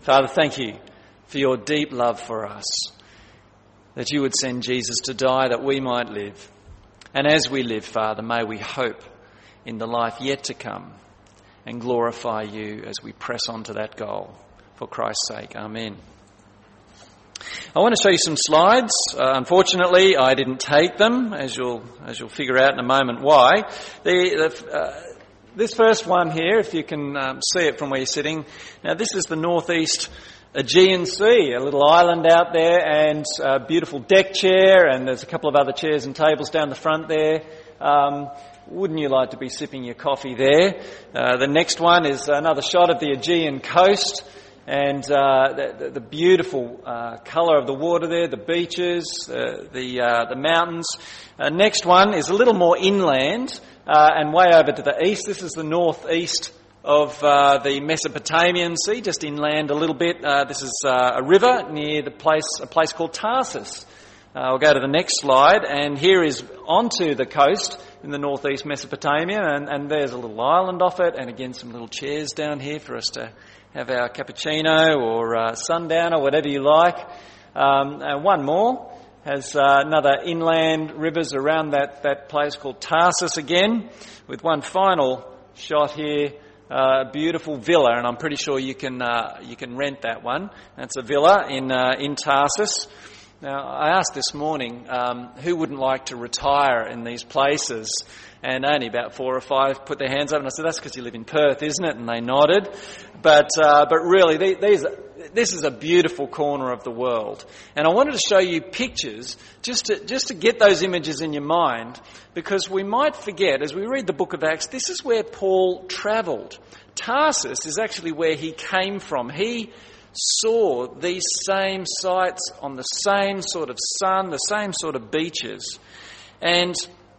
Father, thank you for your deep love for us, that you would send Jesus to die that we might live. And as we live, Father, may we hope in the life yet to come and glorify you as we press on to that goal. For Christ's sake, amen. I want to show you some slides. Unfortunately, I didn't take them, as you'll figure out in a moment why. This first one here, if you can see it from where you're sitting, now this is the northeast Aegean Sea, a little island out there, and a beautiful deck chair, and there's a couple of other chairs and tables down the front there. Wouldn't you like to be sipping your coffee there? The next one is another shot of the Aegean coast, and the beautiful colour of the water there, the beaches, the mountains. Next one is a little more inland, and way over to the east. This is the northeast of the Mesopotamian Sea, just inland a little bit. This is a river near a place called Tarsus. I'll go to the next slide, and here is onto the coast in the northeast Mesopotamia, and there's a little island off it, and again some little chairs down here for us to have our cappuccino or sundowner, whatever you like. And one more has another inland rivers around that place called Tarsus again, with one final shot here. A beautiful villa, and I'm pretty sure you can rent that one. That's a villa in Tarsus. Now, I asked this morning who wouldn't like to retire in these places, and only about 4 or 5 put their hands up, and I said, that's because you live in Perth, isn't it? And they nodded. But really, this is a beautiful corner of the world. And I wanted to show you pictures just to get those images in your mind, because we might forget, as we read the book of Acts, this is where Paul travelled. Tarsus is actually where he came from. He saw these same sights on the same sort of sun, the same sort of beaches. And,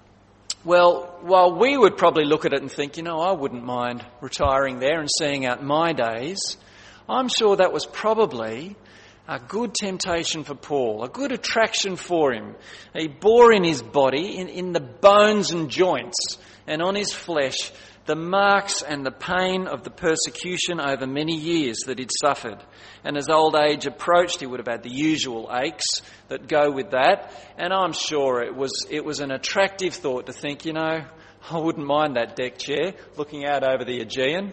well, while we would probably look at it and think, I wouldn't mind retiring there and seeing out my days, I'm sure that was probably a good temptation for Paul, a good attraction for him. He bore in his body, in the bones and joints, and on his flesh, the marks and the pain of the persecution over many years that he'd suffered. And as old age approached, he would have had the usual aches that go with that. And I'm sure it was an attractive thought to think, I wouldn't mind that deck chair looking out over the Aegean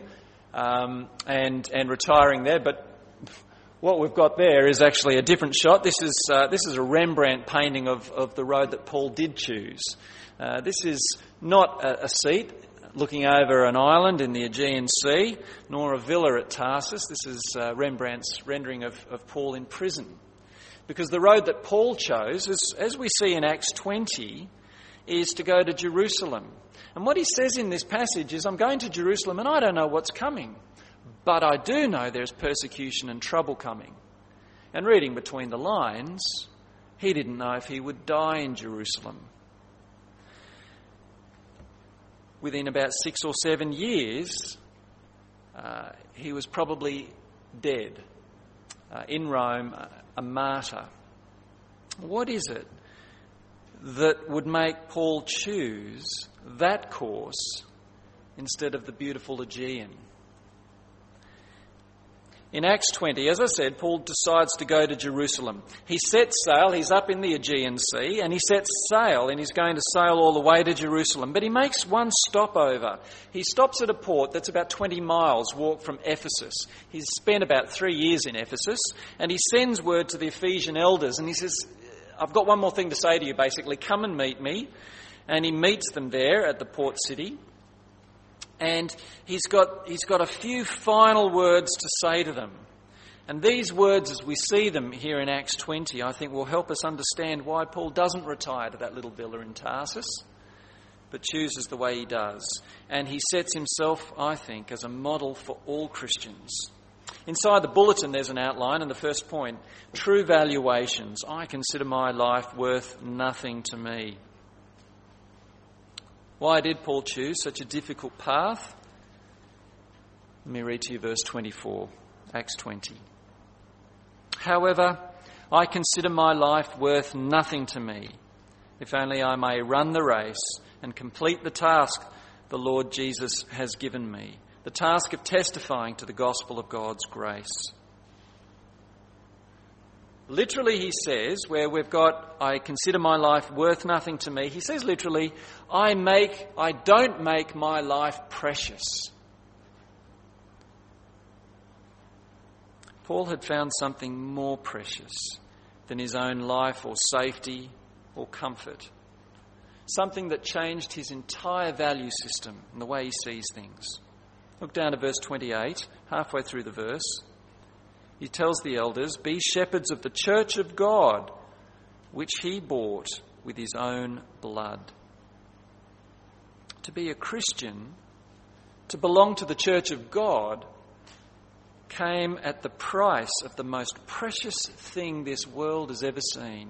and retiring there. But what we've got there is actually a different shot. This is a Rembrandt painting of the road that Paul did choose. This is not a seat looking over an island in the Aegean Sea, nor a villa at Tarsus. This is Rembrandt's rendering of Paul in prison. Because the road that Paul chose, as we see in Acts 20, is to go to Jerusalem. And what he says in this passage is, I'm going to Jerusalem and I don't know what's coming, but I do know there's persecution and trouble coming. And reading between the lines, he didn't know if he would die in Jerusalem. Within about 6 or 7 years, he was probably dead in Rome, a martyr. What is it that would make Paul choose that course instead of the beautiful Aegean? In Acts 20, as I said, Paul decides to go to Jerusalem. He sets sail, he's up in the Aegean Sea, and he sets sail, and he's going to sail all the way to Jerusalem. But he makes one stopover. He stops at a port that's about 20 miles walk from Ephesus. He's spent about 3 years in Ephesus, and he sends word to the Ephesian elders, and he says, I've got one more thing to say to you, basically. Come and meet me. And he meets them there at the port city. And he's got a few final words to say to them. And these words, as we see them here in Acts 20, I think will help us understand why Paul doesn't retire to that little villa in Tarsus, but chooses the way he does. And he sets himself, I think, as a model for all Christians. Inside the bulletin there's an outline, and the first point, true valuations. I consider my life worth nothing to me. Why did Paul choose such a difficult path? Let me read to you verse 24, Acts 20. However, I consider my life worth nothing to me, if only I may run the race and complete the task the Lord Jesus has given me, the task of testifying to the gospel of God's grace. Literally, he says, where we've got, I consider my life worth nothing to me, he says literally, I don't make my life precious. Paul had found something more precious than his own life or safety or comfort. Something that changed his entire value system and the way he sees things. Look down to verse 28, halfway through the verse. He tells the elders, be shepherds of the church of God, which he bought with his own blood. To be a Christian, to belong to the church of God, came at the price of the most precious thing this world has ever seen.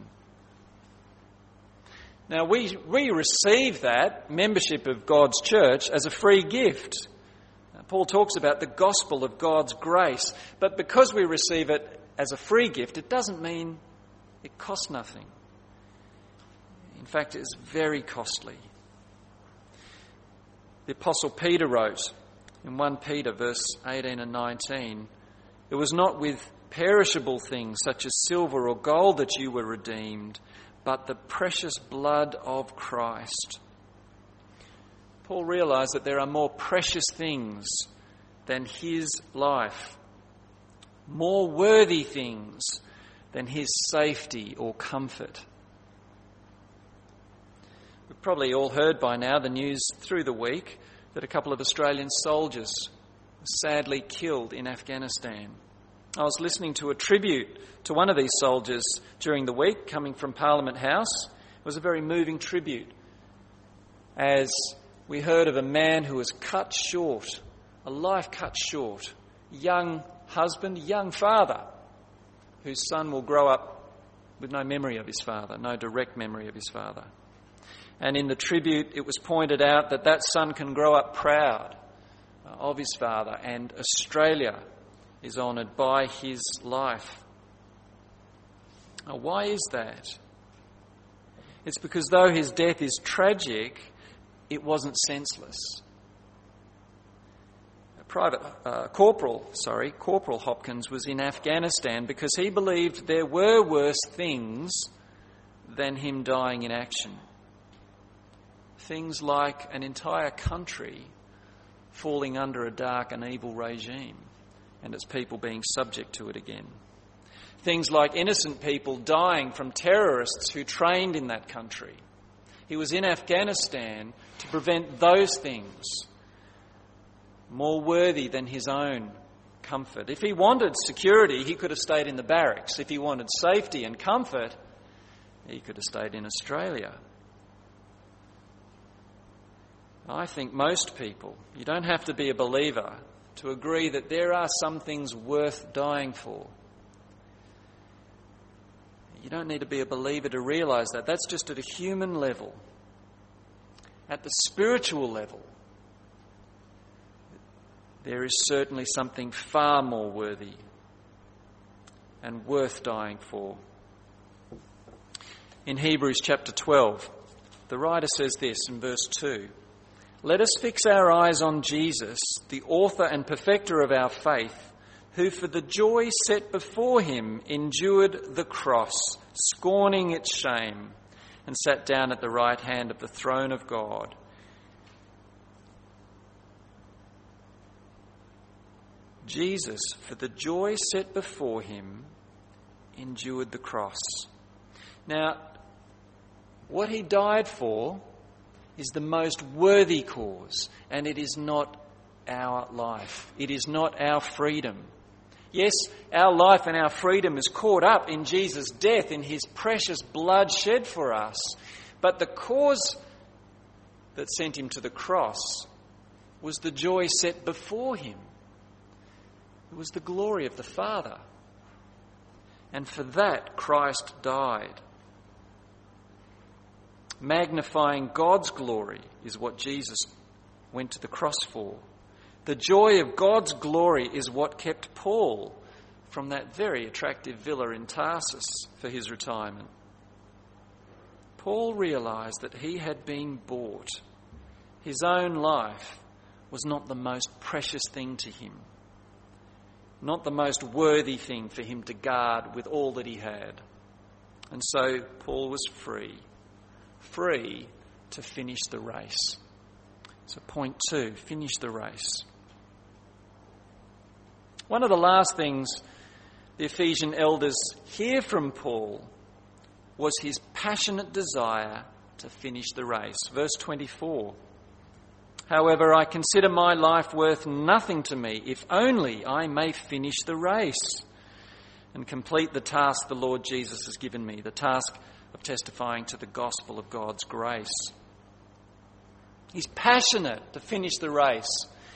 Now, we receive that membership of God's church as a free gift. Paul talks about the gospel of God's grace, but because we receive it as a free gift, it doesn't mean it costs nothing. In fact, it is very costly. The Apostle Peter wrote in 1 Peter verse 18 and 19, it was not with perishable things such as silver or gold that you were redeemed, but the precious blood of Christ. Paul realised that there are more precious things than his life, more worthy things than his safety or comfort. We've probably all heard by now the news through the week that a couple of Australian soldiers were sadly killed in Afghanistan. I was listening to a tribute to one of these soldiers during the week coming from Parliament House. It was a very moving tribute as we heard of a man who was cut short, a life cut short, young husband, young father, whose son will grow up with no memory of his father, no direct memory of his father. And in the tribute, it was pointed out that that son can grow up proud of his father, and Australia is honoured by his life. Now, why is that? It's because though his death is tragic, it wasn't senseless. Corporal Hopkins was in Afghanistan because he believed there were worse things than him dying in action. Things like an entire country falling under a dark and evil regime and its people being subject to it again. Things like innocent people dying from terrorists who trained in that country. He was in Afghanistan to prevent those things, more worthy than his own comfort. If he wanted security, he could have stayed in the barracks. If he wanted safety and comfort, he could have stayed in Australia. I think most people, you don't have to be a believer to agree that there are some things worth dying for. You don't need to be a believer to realise that. That's just at a human level. At the spiritual level, there is certainly something far more worthy and worth dying for. In Hebrews chapter 12, the writer says this in verse 2, let us fix our eyes on Jesus, the author and perfecter of our faith, who for the joy set before him endured the cross, scorning its shame, and sat down at the right hand of the throne of God. Jesus, for the joy set before him, endured the cross. Now, what he died for is the most worthy cause, and it is not our life. It is not our freedom. Yes, our life and our freedom is caught up in Jesus' death, in his precious blood shed for us. But the cause that sent him to the cross was the joy set before him. It was the glory of the Father. And for that, Christ died. Magnifying God's glory is what Jesus went to the cross for. The joy of God's glory is what kept Paul from that very attractive villa in Tarsus for his retirement. Paul realised that he had been bought. His own life was not the most precious thing to him. not the most worthy thing for him to guard with all that he had. And so Paul was free to finish the race. So point 2, finish the race. One of the last things the Ephesian elders hear from Paul was his passionate desire to finish the race. Verse 24. However, I consider my life worth nothing to me, if only I may finish the race and complete the task the Lord Jesus has given me, the task of testifying to the gospel of God's grace. He's passionate to finish the race.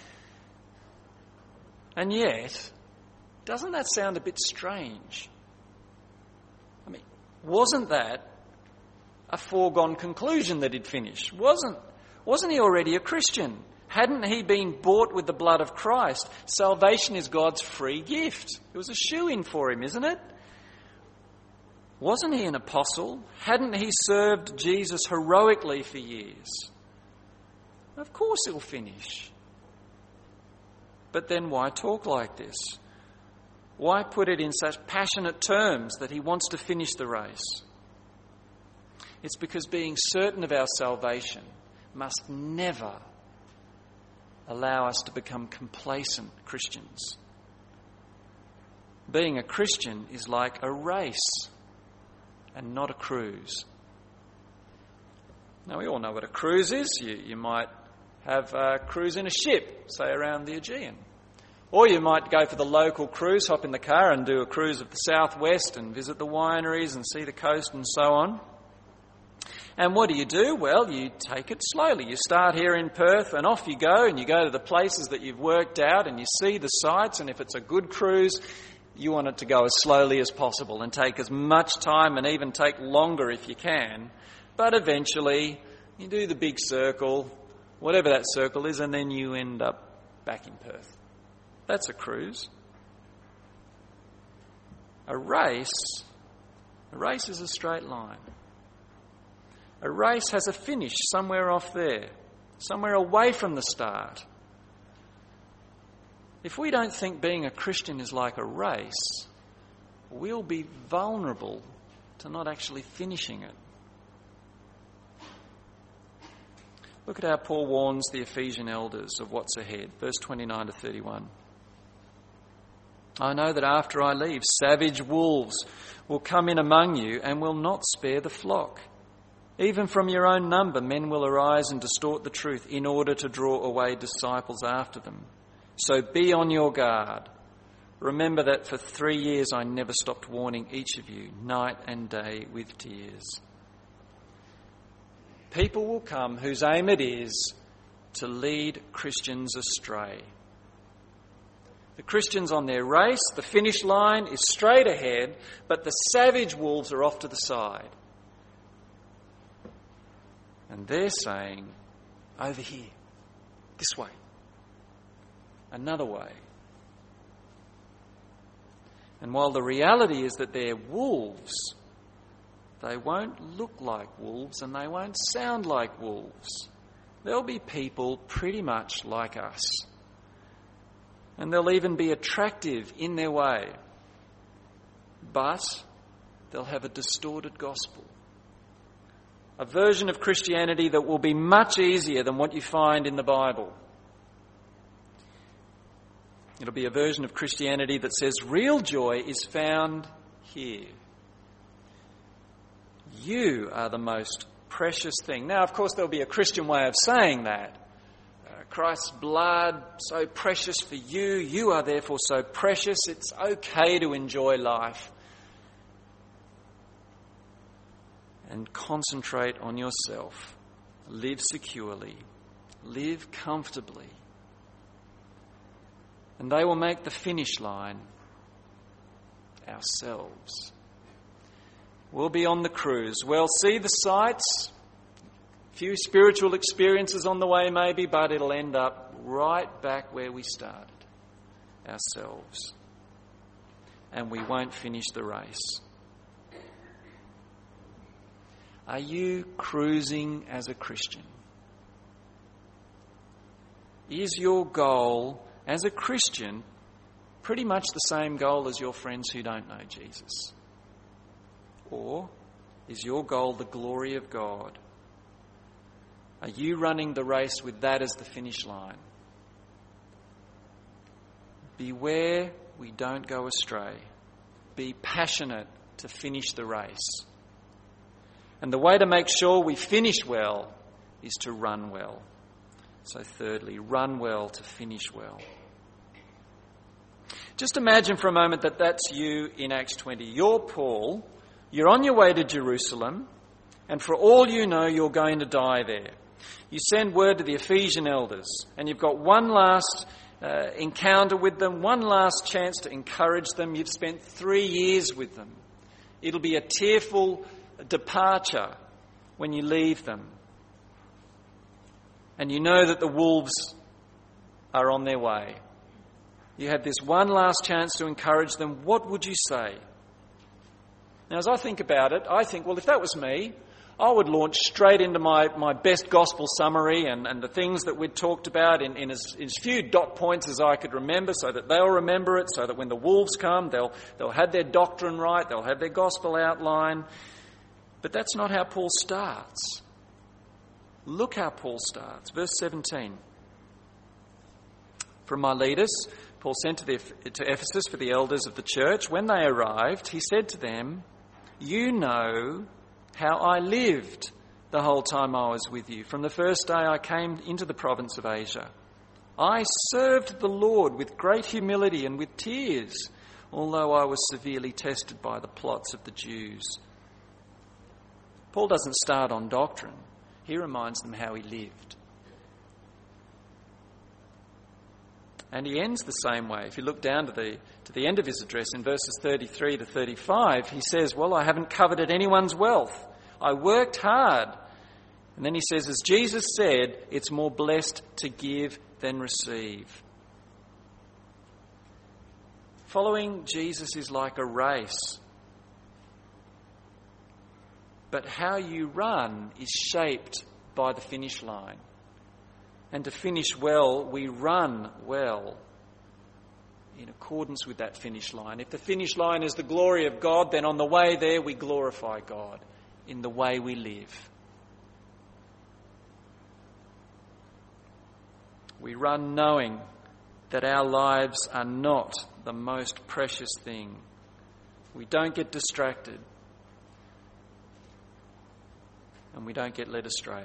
And yet, doesn't that sound a bit strange? I mean, wasn't that a foregone conclusion that he'd finish? Wasn't he already a Christian? Hadn't he been bought with the blood of Christ? Salvation is God's free gift. It was a shoo-in for him, isn't it? Wasn't he an apostle? Hadn't he served Jesus heroically for years? Of course he'll finish. But then why talk like this? Why put it in such passionate terms that he wants to finish the race? It's because being certain of our salvation must never allow us to become complacent Christians. Being a Christian is like a race and not a cruise. Now, we all know what a cruise is. You might have a cruise in a ship, say around the Aegean. Or you might go for the local cruise, hop in the car and do a cruise of the southwest and visit the wineries and see the coast and so on. And what do? Well, you take it slowly. You start here in Perth and off you go, and you go to the places that you've worked out and you see the sights, and if it's a good cruise, you want it to go as slowly as possible and take as much time and even take longer if you can. But eventually you do the big circle, whatever that circle is, and then you end up back in Perth. That's a cruise. A race is a straight line. A race has a finish somewhere off there, somewhere away from the start. If we don't think being a Christian is like a race, we'll be vulnerable to not actually finishing it. Look at how Paul warns the Ephesian elders of what's ahead. Verse 29 to 31. I know that after I leave, savage wolves will come in among you and will not spare the flock. Even from your own number, men will arise and distort the truth in order to draw away disciples after them. So be on your guard. Remember that for 3 years I never stopped warning each of you, night and day with tears. People will come whose aim it is to lead Christians astray. The Christians on their race, the finish line is straight ahead, but the savage wolves are off to the side. And they're saying, over here, this way, another way. And while the reality is that they're wolves, they won't look like wolves and they won't sound like wolves. They'll be people pretty much like us. And they'll even be attractive in their way. But they'll have a distorted gospel. A version of Christianity that will be much easier than what you find in the Bible. It'll be a version of Christianity that says real joy is found here. You are the most precious thing. Now, of course, there'll be a Christian way of saying that. Christ's blood, so precious for you. You are therefore so precious. It's okay to enjoy life. And concentrate on yourself. Live securely. Live comfortably. And they will make the finish line ourselves. We'll be on the cruise. We'll see the sights, a few spiritual experiences on the way maybe, but it'll end up right back where we started, ourselves. And we won't finish the race. Are you cruising as a Christian? Is your goal as a Christian pretty much the same goal as your friends who don't know Jesus? Or is your goal the glory of God? Are you running the race with that as the finish line? Beware we don't go astray. Be passionate to finish the race. And the way to make sure we finish well is to run well. So thirdly, run well to finish well. Just imagine for a moment that that's you in Acts 20. You're Paul, you're on your way to Jerusalem, and for all you know, you're going to die there. You send word to the Ephesian elders, and you've got one last encounter with them, one last chance to encourage them. You've spent 3 years with them. It'll be a tearful departure when you leave them. And you know that the wolves are on their way. You have this one last chance to encourage them. What would you say? Now, as I think about it, I think, well, if that was me, I would launch straight into my best gospel summary and the things that we'd talked about in as few dot points as I could remember, so that they'll remember it, so that when the wolves come, they'll have their doctrine right, they'll have their gospel outline. But that's not how Paul starts. Look how Paul starts. Verse 17. From my leaders, Paul sent to Ephesus for the elders of the church. When they arrived, he said to them, "You know how I lived the whole time I was with you, from the first day I came into the province of Asia. I served the Lord with great humility and with tears, although I was severely tested by the plots of the Jews." Paul doesn't start on doctrine. He reminds them how he lived. And he ends the same way. If you look down to the end of his address in verses 33 to 35, he says, "Well, I haven't coveted anyone's wealth. I worked hard." And then he says, as Jesus said, it's more blessed to give than receive. Following Jesus is like a race. But how you run is shaped by the finish line. And to finish well, we run well in accordance with that finish line. If the finish line is the glory of God, then on the way there we glorify God in the way we live. We run knowing that our lives are not the most precious thing. We don't get distracted. And we don't get led astray.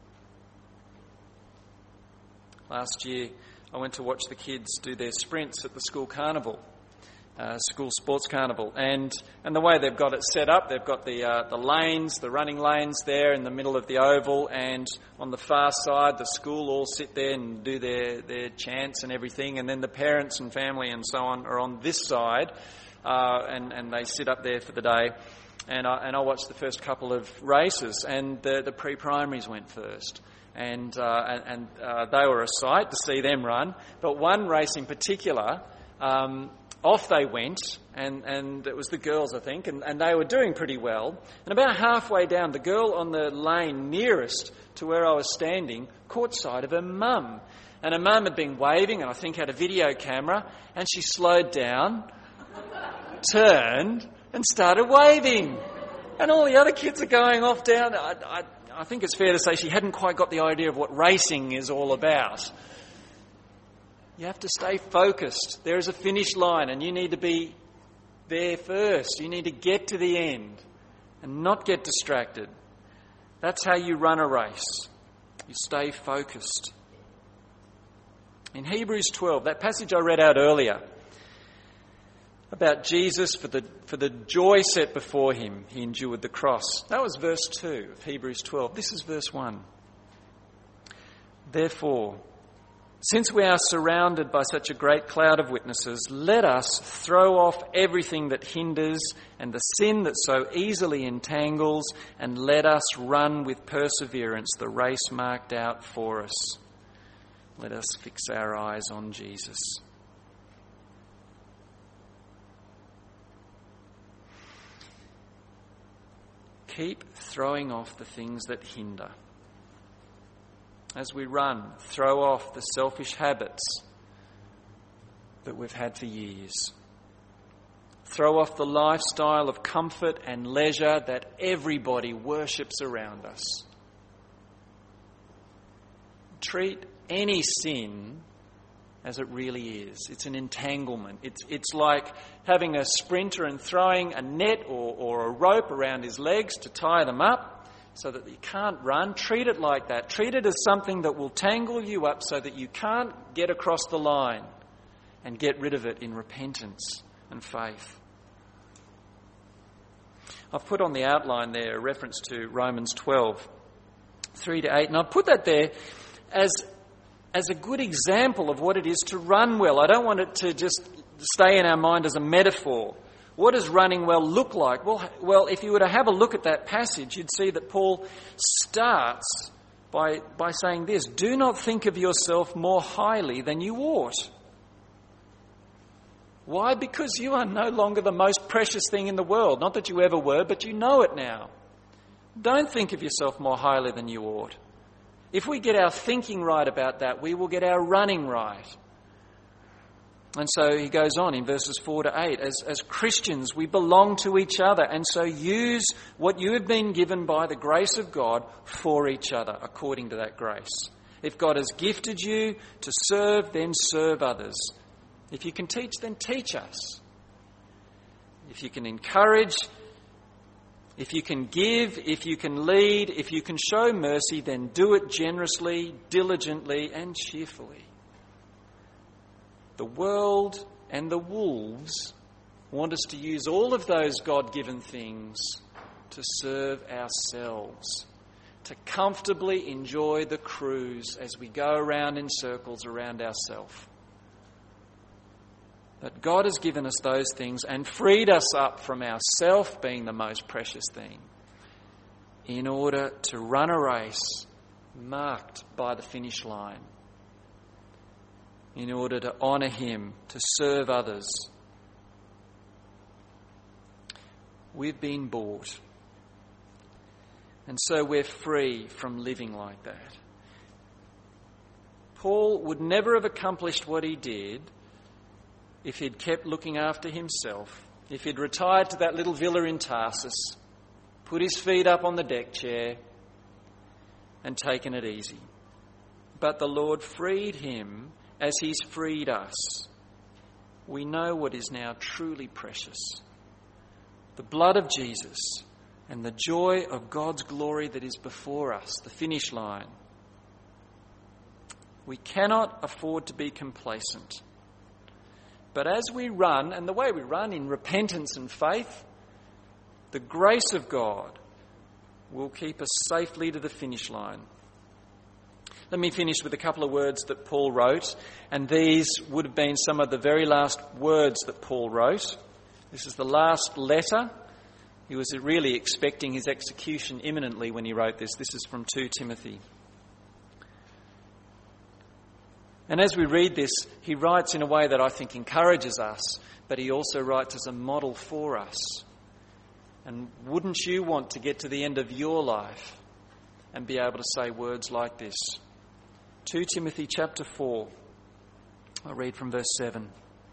Last year, I went to watch the kids do their sprints at the school carnival, school sports carnival, and the way they've got it set up, they've got the lanes, the running lanes there in the middle of the oval, and on the far side, the school all sit there and do their chants and everything, and then the parents and family and so on are on this side, and they sit up there for the day. And I watched the first couple of races, and the pre-primaries went first. And they were a sight to see them run. But one race in particular, off they went, and it was the girls, I think, and they were doing pretty well. And about halfway down, the girl on the lane nearest to where I was standing caught sight of her mum. And her mum had been waving, and I think had a video camera, and she slowed down, turned, and started waving. And all the other kids are going off down. I think it's fair to say she hadn't quite got the idea of what racing is all about. You have to stay focused. There is a finish line and you need to be there first. You need to get to the end and not get distracted. That's how you run a race. You stay focused. In Hebrews 12, that passage I read out earlier, about Jesus, for the joy set before him, he endured the cross. That was verse 2 of Hebrews 12. This is verse 1. Therefore, since we are surrounded by such a great cloud of witnesses, let us throw off everything that hinders and the sin that so easily entangles, and let us run with perseverance the race marked out for us. Let us fix our eyes on Jesus. Keep throwing off the things that hinder. As we run, throw off the selfish habits, that we've had for years. Throw off the lifestyle of comfort and leisure that everybody worships around us. Treat any sin as it really is. It's an entanglement. It's like having a sprinter and throwing a net or a rope around his legs to tie them up so that you can't run. Treat it like that. Treat it as something that will tangle you up so that you can't get across the line, and get rid of it in repentance and faith. I've put on the outline there a reference to Romans 12, 3-8, and I've put that there as a good example of what it is to run well. I don't want it to just stay in our mind as a metaphor. What does running well look like? Well, if you were to have a look at that passage, you'd see that Paul starts by saying this: do not think of yourself more highly than you ought. Why? Because you are no longer the most precious thing in the world. Not that you ever were, but you know it now. Don't think of yourself more highly than you ought. If we get our thinking right about that, we will get our running right. And so he goes on in verses 4-8, as Christians we belong to each other, and so use what you have been given by the grace of God for each other, according to that grace. If God has gifted you to serve, then serve others. If you can teach, then teach us. If you can encourage, if you can give, if you can lead, if you can show mercy, then do it generously, diligently, and cheerfully. The world and the wolves want us to use all of those God-given things to serve ourselves, to comfortably enjoy the cruise as we go around in circles around ourselves. But God has given us those things and freed us up from ourself being the most precious thing in order to run a race marked by the finish line, in order to honour Him, to serve others. We've been bought, and so we're free from living like that. Paul would never have accomplished what he did if he'd kept looking after himself, if he'd retired to that little villa in Tarsus, put his feet up on the deck chair and taken it easy. But the Lord freed him as He's freed us. We know what is now truly precious: the blood of Jesus and the joy of God's glory that is before us, the finish line. We cannot afford to be complacent. But as we run, and the way we run in repentance and faith, the grace of God will keep us safely to the finish line. Let me finish with a couple of words that Paul wrote, and these would have been some of the very last words that Paul wrote. This is the last letter. He was really expecting his execution imminently when he wrote this. This is from 2 Timothy. And as we read this, he writes in a way that I think encourages us, but he also writes as a model for us. And wouldn't you want to get to the end of your life and be able to say words like this? 2 Timothy chapter 4. I'll read from verse 7.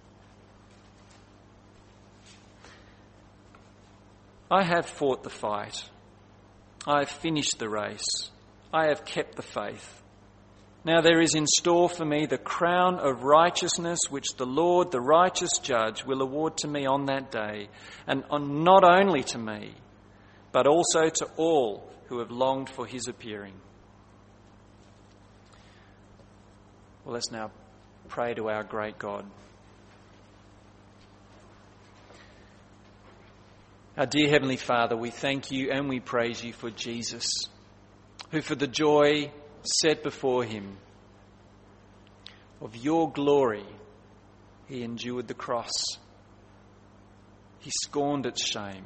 I have fought the fight. I have finished the race. I have kept the faith. Now there is in store for me the crown of righteousness, which the Lord, the righteous judge, will award to me on that day, and not only to me, but also to all who have longed for His appearing. Well, let's now pray to our great God. Our dear Heavenly Father, we thank You and we praise You for Jesus, who for the joy set before Him of Your glory, He endured the cross. He scorned its shame.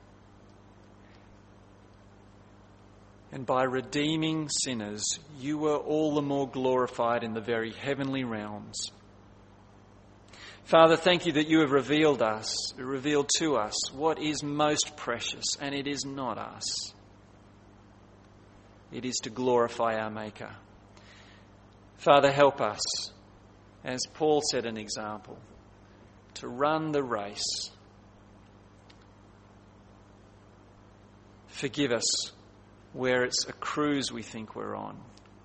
And by redeeming sinners, You were all the more glorified in the very heavenly realms. Father, thank You that You have revealed to us what is most precious, and it is not us. It is to glorify our Maker. Father, help us, as Paul set an example, to run the race. Forgive us where it's a cruise we think we're on.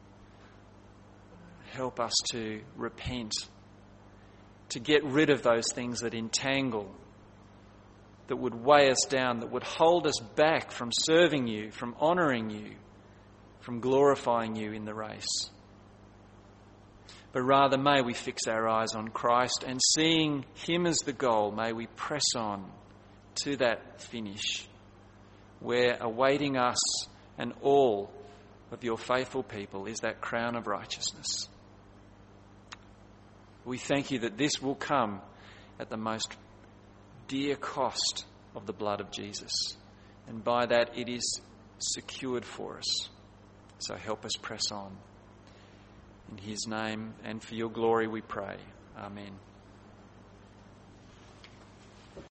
Help us to repent, to get rid of those things that entangle, that would weigh us down, that would hold us back from serving you, from honouring you, from glorifying you in the race. But rather may we fix our eyes on Christ, and seeing him as the goal, may we press on to that finish where awaiting us and all of your faithful people is that crown of righteousness. We thank you that this will come at the most dear cost of the blood of Jesus, and by that it is secured for us. So help us press on. In his name and for your glory we pray. Amen.